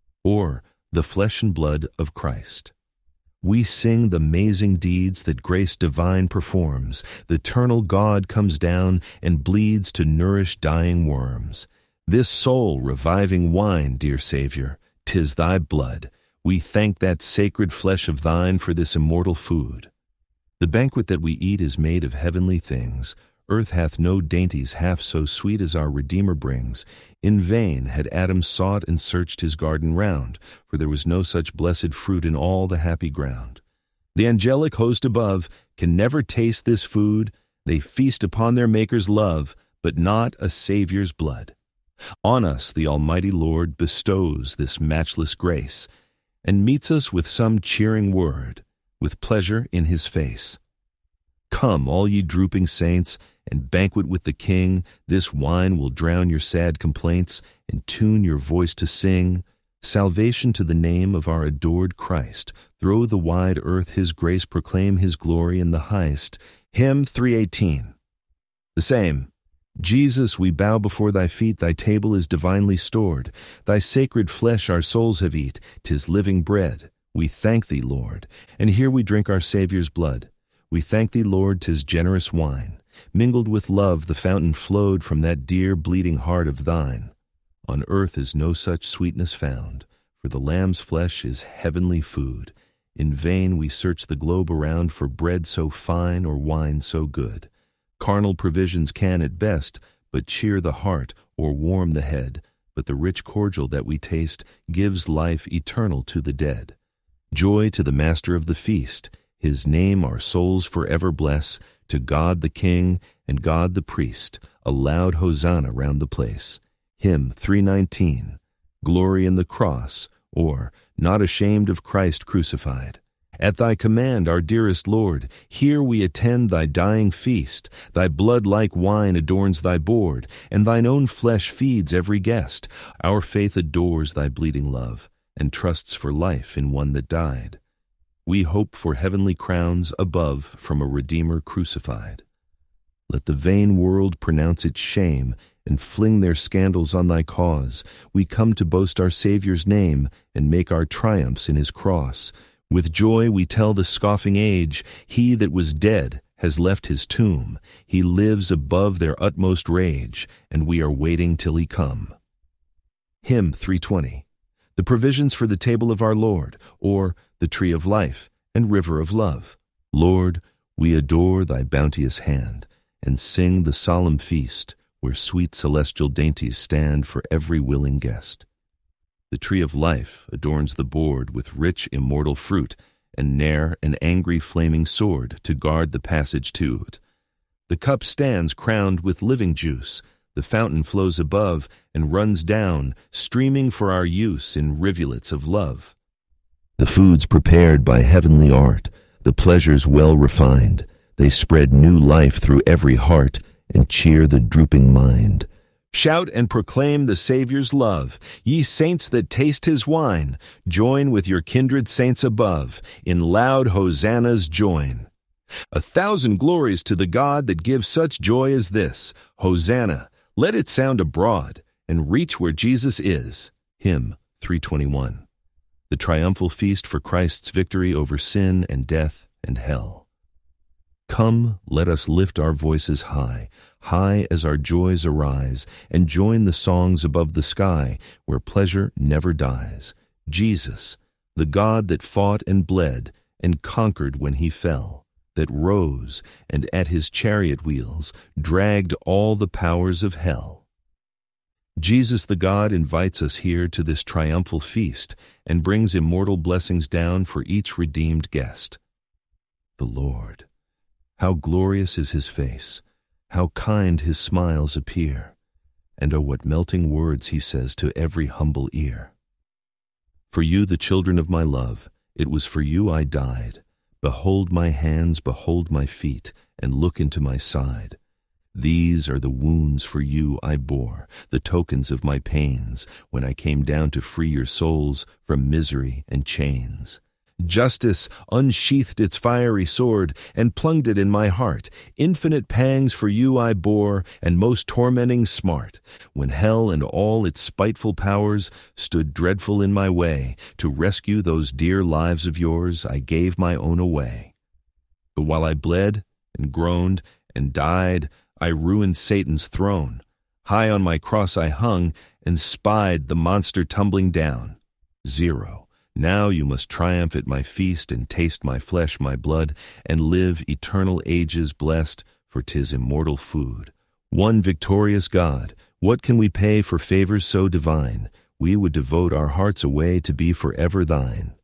or the Flesh and Blood of Christ. We sing the amazing deeds that grace divine performs. The eternal God comes down and bleeds to nourish dying worms. This soul reviving wine, dear Savior, 'tis thy blood. We thank that sacred flesh of thine for this immortal food. The banquet that we eat is made of heavenly things. Earth hath no dainties half so sweet as our Redeemer brings. In vain had Adam sought and searched his garden round, for there was no such blessed fruit in all the happy ground. The angelic host above can never taste this food. They feast upon their Maker's love, but not a Savior's blood. On us the Almighty Lord bestows this matchless grace, and meets us with some cheering word, with pleasure in his face. Come, all ye drooping saints, and banquet with the King. This wine will drown your sad complaints, and tune your voice to sing salvation to the name of our adored Christ. Through the wide earth his grace proclaim, his glory in the highest. Hymn 318. The same. Jesus, we bow before thy feet, thy table is divinely stored. Thy sacred flesh our souls have eat, 'tis living bread. We thank thee, Lord, and here we drink our Savior's blood. We thank thee, Lord, 'tis generous wine. Mingled with love the fountain flowed from that dear bleeding heart of thine. On earth is no such sweetness found, for the Lamb's flesh is heavenly food. In vain we search the globe around for bread so fine or wine so good. Carnal provisions can at best but cheer the heart or warm the head, but the rich cordial that we taste gives life eternal to the dead. Joy to the master of the feast, his name our souls forever bless. To God the King and God the priest, a loud hosanna round the place. Hymn 319, Glory in the Cross, or Not Ashamed of Christ Crucified. At thy command, our dearest Lord, here we attend thy dying feast. Thy blood like wine adorns thy board, and thine own flesh feeds every guest. Our faith adores thy bleeding love, and trusts for life in one that died. We hope for heavenly crowns above from a Redeemer crucified. Let the vain world pronounce its shame and fling their scandals on thy cause. We come to boast our Savior's name and make our triumphs in his cross. With joy we tell the scoffing age, he that was dead has left his tomb. He lives above their utmost rage, and we are waiting till he come. Hymn 320, The Provisions for the Table of our Lord, or the Tree of Life, and river of love. Lord, we adore thy bounteous hand, and sing the solemn feast where sweet celestial dainties stand for every willing guest. The tree of life adorns the board with rich immortal fruit, and ne'er an angry flaming sword to guard the passage to it. The cup stands crowned with living juice, the fountain flows above and runs down, streaming for our use in rivulets of love. The foods prepared by heavenly art, the pleasures well refined, they spread new life through every heart and cheer the drooping mind. Shout and proclaim the Savior's love. Ye saints that taste his wine, join with your kindred saints above, in loud hosannas join. 1,000 glories to the God that gives such joy as this. Hosanna, let it sound abroad, and reach where Jesus is. Hymn 321. The triumphal feast for Christ's victory over sin and death and hell. Come, let us lift our voices high, high as our joys arise, and join the songs above the sky, where pleasure never dies. Jesus, the God that fought and bled, and conquered when he fell, that rose, and at his chariot wheels dragged all the powers of hell. Jesus the God invites us here to this triumphal feast, and brings immortal blessings down for each redeemed guest. The Lord, how glorious is his face, how kind his smiles appear, and oh, what melting words he says to every humble ear. For you, the children of my love, it was for you I died. Behold my hands, behold my feet, and look into my side. These are the wounds for you I bore, the tokens of my pains, when I came down to free your souls from misery and chains. Justice unsheathed its fiery sword and plunged it in my heart. Infinite pangs for you I bore, and most tormenting smart, when hell and all its spiteful powers stood dreadful in my way. To rescue those dear lives of yours, I gave my own away. But while I bled and groaned and died, I ruined Satan's throne. High on my cross I hung and spied the monster tumbling down. 0. Now you must triumph at my feast and taste my flesh, my blood, and live eternal ages blessed, for 'tis immortal food. One victorious God, what can we pay for favors so divine? We would devote our hearts away to be forever thine.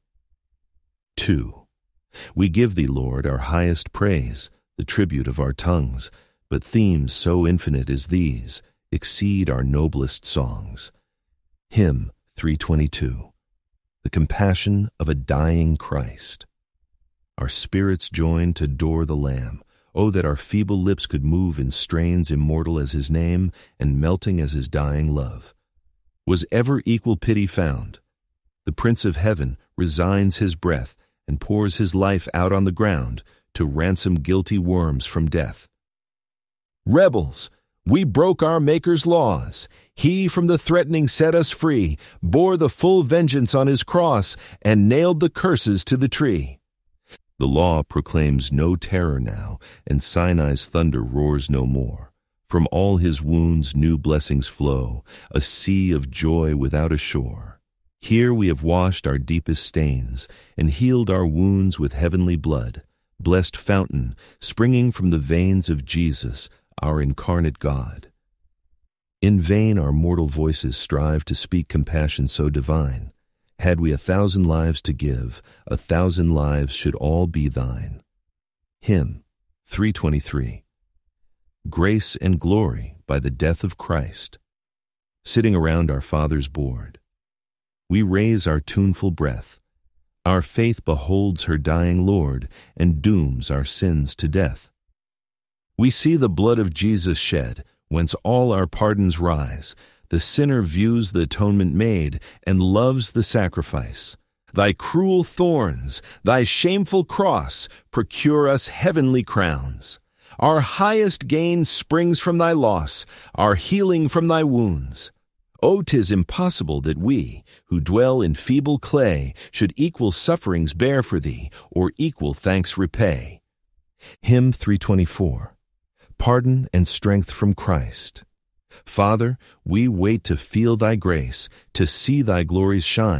2. We give thee, Lord, our highest praise, the tribute of our tongues, but themes so infinite as these exceed our noblest songs. Hymn 322. The compassion of a dying Christ. Our spirits join to adore the Lamb. Oh, that our feeble lips could move in strains immortal as his name and melting as his dying love. Was ever equal pity found? The Prince of Heaven resigns his breath and pours his life out on the ground to ransom guilty worms from death. Rebels! We broke our Maker's laws. He from the threatening set us free, bore the full vengeance on his cross, and nailed the curses to the tree. The law proclaims no terror now, and Sinai's thunder roars no more. From all his wounds new blessings flow, a sea of joy without a shore. Here we have washed our deepest stains, and healed our wounds with heavenly blood. Blessed fountain, springing from the veins of Jesus, our incarnate God. In vain our mortal voices strive to speak compassion so divine. Had we 1,000 lives to give, 1,000 lives should all be thine. Hymn 323. Grace and glory by the death of Christ. Sitting around our Father's board, we raise our tuneful breath. Our faith beholds her dying Lord and dooms our sins to death. We see the blood of Jesus shed, whence all our pardons rise. The sinner views the atonement made and loves the sacrifice. Thy cruel thorns, thy shameful cross, procure us heavenly crowns. Our highest gain springs from thy loss, our healing from thy wounds. Oh, 'tis impossible that we, who dwell in feeble clay, should equal sufferings bear for thee, or equal thanks repay. Hymn 324. Pardon and strength from Christ. Father, we wait to feel thy grace, to see thy glories shine.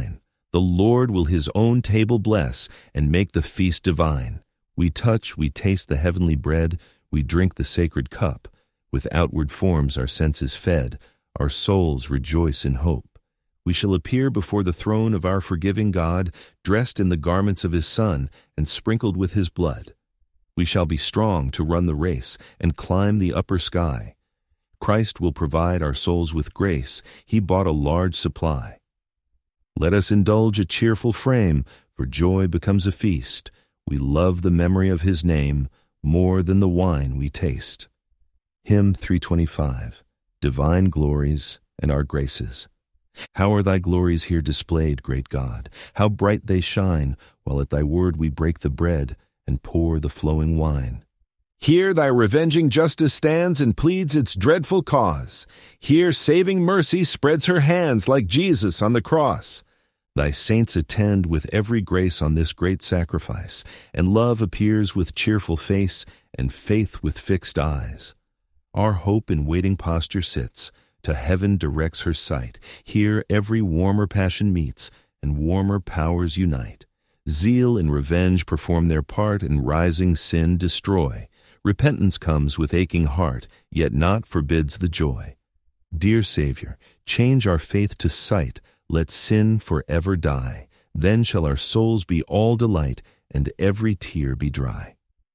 The Lord will his own table bless and make the feast divine. We touch, we taste the heavenly bread, we drink the sacred cup. With outward forms our senses fed, our souls rejoice in hope. We shall appear before the throne of our forgiving God, dressed in the garments of his Son and sprinkled with his blood. We shall be strong to run the race and climb the upper sky. Christ will provide our souls with grace. He bought a large supply. Let us indulge a cheerful frame, for joy becomes a feast. We love the memory of his name more than the wine we taste. Hymn 325, Divine Glories and Our Graces. How are thy glories here displayed, great God? How bright they shine, while at thy word we break the bread and pour the flowing wine. Here thy revenging justice stands and pleads its dreadful cause. Here saving mercy spreads her hands like Jesus on the cross. Thy saints attend with every grace on this great sacrifice, and love appears with cheerful face and faith with fixed eyes. Our hope in waiting posture sits, to heaven directs her sight. Here every warmer passion meets, and warmer powers unite. Zeal and revenge perform their part, and rising sin destroy. Repentance comes with aching heart, yet not forbids the joy. Dear Savior, change our faith to sight, let sin forever die. Then shall our souls be all delight, and every tear be dry.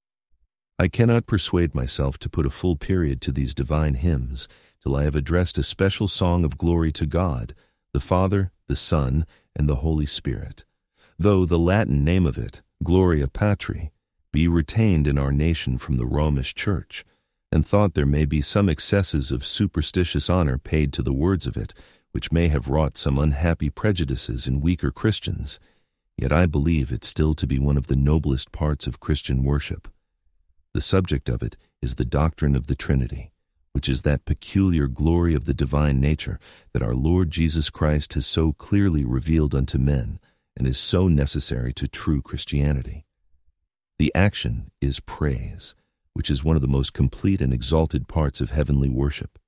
I cannot persuade myself to put a full period to these divine hymns, till I have addressed a special song of glory to God, the Father, the Son, and the Holy Spirit. Though the Latin name of it, Gloria Patri, be retained in our nation from the Romish Church, and thought there may be some excesses of superstitious honor paid to the words of it, which may have wrought some unhappy prejudices in weaker Christians, yet I believe it still to be one of the noblest parts of Christian worship. The subject of it is the doctrine of the Trinity, which is that peculiar glory of the divine nature that our Lord Jesus Christ has so clearly revealed unto men, and is so necessary to true Christianity. The action is praise, which is one of the most complete and exalted parts of heavenly worship.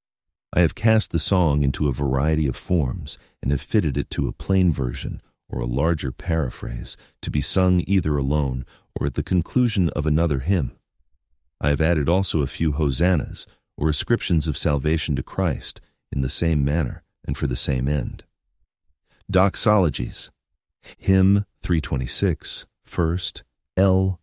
I have cast the song into a variety of forms, and have fitted it to a plain version or a larger paraphrase, to be sung either alone or at the conclusion of another hymn. I have added also a few hosannas, or ascriptions of salvation to Christ, in the same manner and for the same end. Doxologies. Hymn 326, first, L.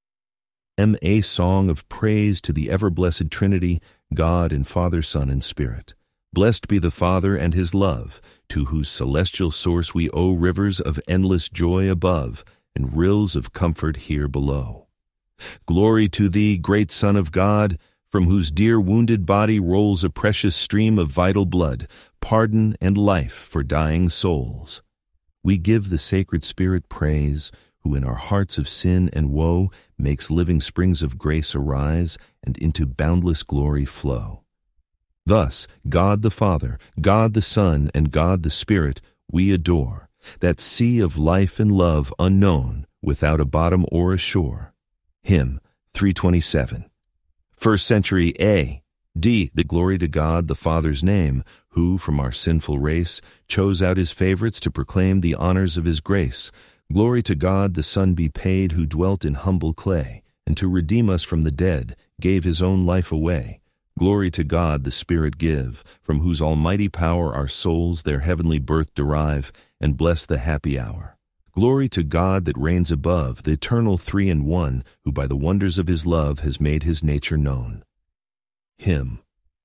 M. A song of praise to the ever-blessed Trinity, God and Father, Son, and Spirit. Blessed be the Father and his love, to whose celestial source we owe rivers of endless joy above, and rills of comfort here below. Glory to thee, great Son of God, from whose dear wounded body rolls a precious stream of vital blood, pardon and life for dying souls. We give the sacred Spirit praise, who in our hearts of sin and woe makes living springs of grace arise and into boundless glory flow. Thus, God the Father, God the Son, and God the Spirit we adore, that sea of life and love unknown, without a bottom or a shore. Hymn 327. First century A. D. The glory to God the Father's name, who from our sinful race chose out his favorites to proclaim the honors of his grace. Glory to God the Son be paid, who dwelt in humble clay, and to redeem us from the dead gave his own life away. Glory to God the Spirit give, from whose almighty power our souls their heavenly birth derive, and bless the happy hour. Glory to God that reigns above, the eternal three in one, who by the wonders of his love has made his nature known. Hymn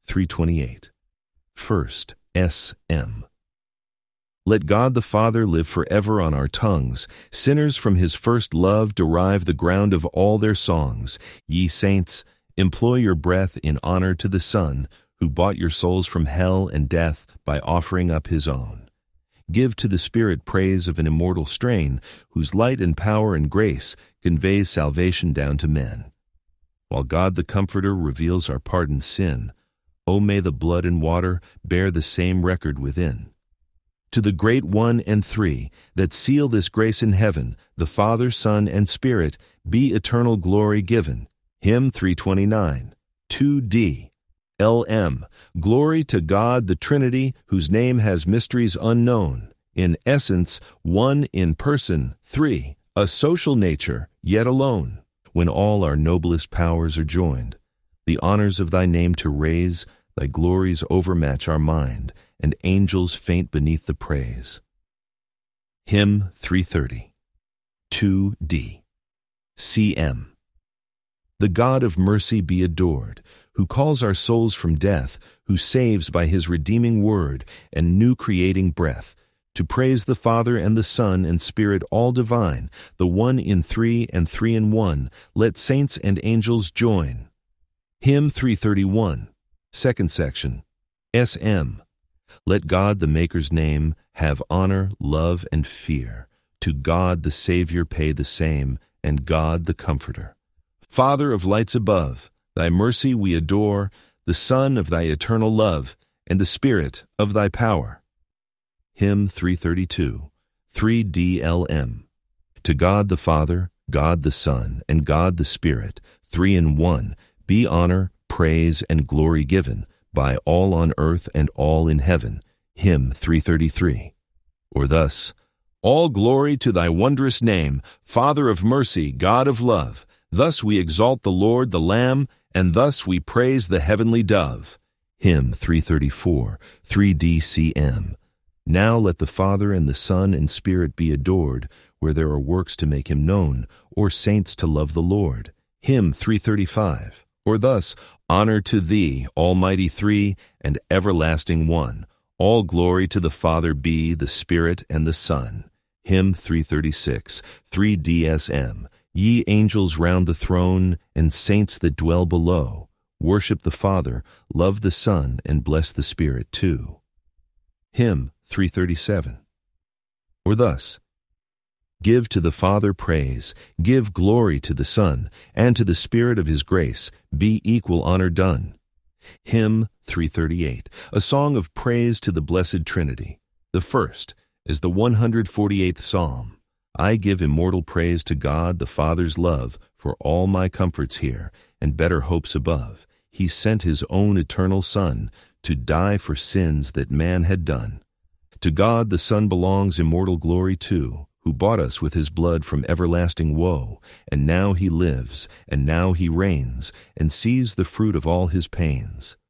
328. First, S. M. Let God the Father live forever on our tongues. Sinners from his first love derive the ground of all their songs. Ye saints, employ your breath in honor to the Son, who bought your souls from hell and death by offering up his own. Give to the Spirit praise of an immortal strain, whose light and power and grace conveys salvation down to men. While God the Comforter reveals our pardoned sin, O may the blood and water bear the same record within. To the great One and Three that seal this grace in heaven, the Father, Son, and Spirit, be eternal glory given. Hymn 329, 2D. L.M. Glory to God the Trinity, whose name has mysteries unknown. in essence, one in person, 3, a social nature, yet alone, when all our noblest powers are joined, the honors of thy name to raise, thy glories overmatch our mind, and angels faint beneath the praise. Hymn 330, 2D, CM. The God of mercy be adored, who calls our souls from death, who saves by his redeeming word and new creating breath, to praise the Father and the Son and Spirit all divine, the one in three and three in one, let saints and angels join. Hymn 331, second section, SM. Let God the Maker's name have honor, love, and fear. To God the Savior pay the same, and God the Comforter. Father of lights above, thy mercy we adore, the Son of thy eternal love, and the Spirit of thy power. Hymn 332, 3DLM. To God the Father, God the Son, and God the Spirit, three in one, be honor, praise, and glory given, by all on earth and all in heaven. Hymn 333. Or thus, all glory to thy wondrous name, Father of mercy, God of love. Thus we exalt the Lord, the Lamb, and thus we praise the heavenly dove. Hymn 334, 3DCM. Now let the Father and the Son and Spirit be adored, where there are works to make him known, or saints to love the Lord. Hymn 335. Or thus, honor to thee, Almighty Three, and everlasting One. All glory to the Father be, the Spirit, and the Son. Hymn 336, 3DSM. Ye angels round the throne, and saints that dwell below, worship the Father, love the Son, and bless the Spirit too. Hymn 337. Or thus, give to the Father praise, give glory to the Son, and to the Spirit of his grace, be equal honor done. Hymn 338, a song of praise to the Blessed Trinity. The first is the 148th Psalm. I give immortal praise to God, the Father's love, for all my comforts here, and better hopes above. He sent his own eternal Son, to die for sins that man had done. To God the Son belongs immortal glory too, who bought us with his blood from everlasting woe, and now he lives, and now he reigns, and sees the fruit of all his pains.